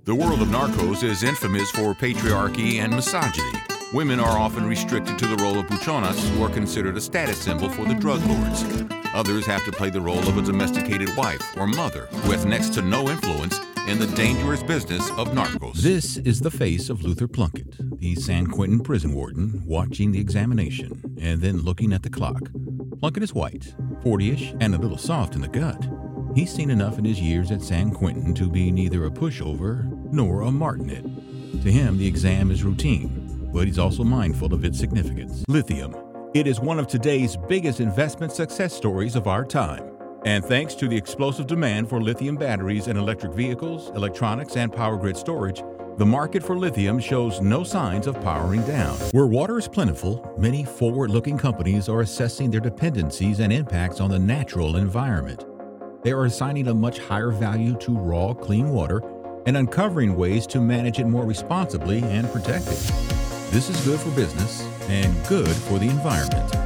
The world of narcos is infamous for patriarchy and misogyny. Women are often restricted to the role of buchonas, who are considered a status symbol for the drug lords. Others have to play the role of a domesticated wife or mother who has next to no influence in the dangerous business of narcos. This is the face of Luther Plunkett, the San Quentin prison warden, watching the examination and then looking at the clock. Plunkett is white, 40-ish, and a little soft in the gut. He's seen enough in his years at San Quentin to be neither a pushover nor a martinet. To him, the exam is routine, but he's also mindful of its significance. Lithium. It is one of today's biggest investment success stories of our time. And thanks to the explosive demand for lithium batteries in electric vehicles, electronics, and power grid storage, the market for lithium shows no signs of powering down. Where water is plentiful, many forward-looking companies are assessing their dependencies and impacts on the natural environment. They are assigning a much higher value to raw, clean water and uncovering ways to manage it more responsibly and protect it. This is good for business and good for the environment.